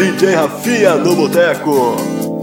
DJ Rafinha no Boteco.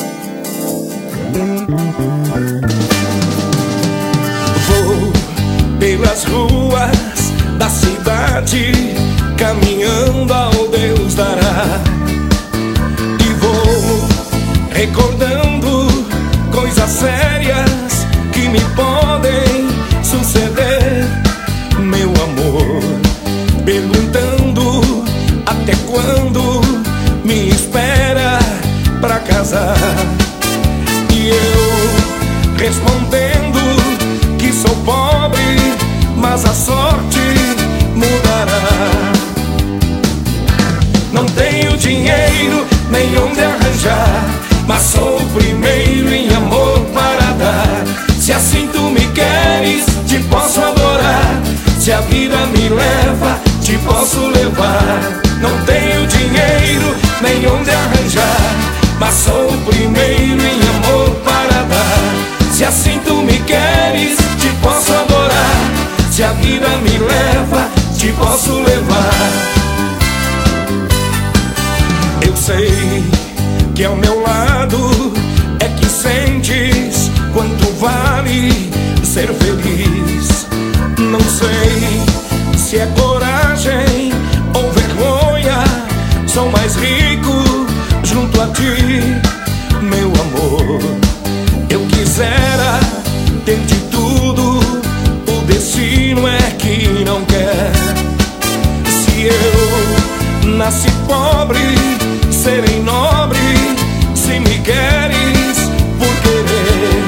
Vou pelas ruas da cidade, caminhando ao Deus dará, e vou recordando coisas sérias que me podem suceder, meu amor, perguntando até quando me espera pra casar, e eu respondendo que sou pobre, mas a sorte mudará. Não tenho dinheiro nem onde arranjar, mas sou o primeiro em amor para dar. Se assim tu me queres, te posso adorar. Se a vida me leva, te posso levar. Não tenho dinheiro nem onde arranjar, mas sou o primeiro em amor para dar. Se assim tu me queres, te posso adorar. Se a vida me leva, te posso levar. Eu sei que ao meu lado é que sentes quanto vale ser feliz. Não sei se é coragem ou vergonha, sou mais rico junto a ti, meu amor. Eu quisera ter de tudo, o destino é que não quer. Se eu nasci pobre, serei nobre, se me queres por querer.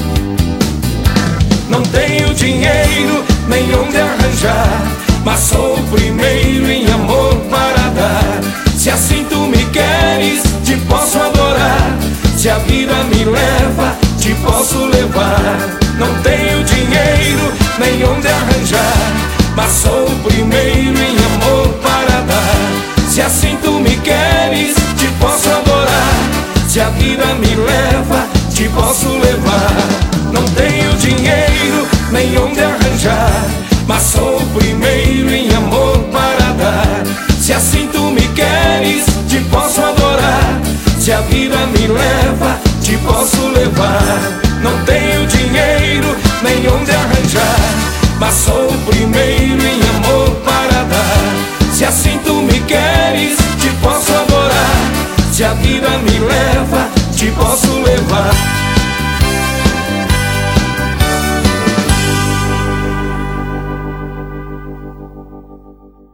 Não tenho dinheiro nem onde arranjar, mas sou o primeiro em amor para dar. Se assim tu me queres, te posso adorar. Se a vida me leva, te posso levar. Não tenho dinheiro nem onde arranjar, mas sou o primeiro em amor para dar. Se assim tu me queres, te posso adorar. Se a vida me leva, te posso levar. Não tenho dinheiro nem onde arranjar, mas sou o primeiro em amor para dar. Se assim tu me queres, te posso adorar. Se a vida me leva, te posso levar. Não tenho dinheiro nem onde arranjar,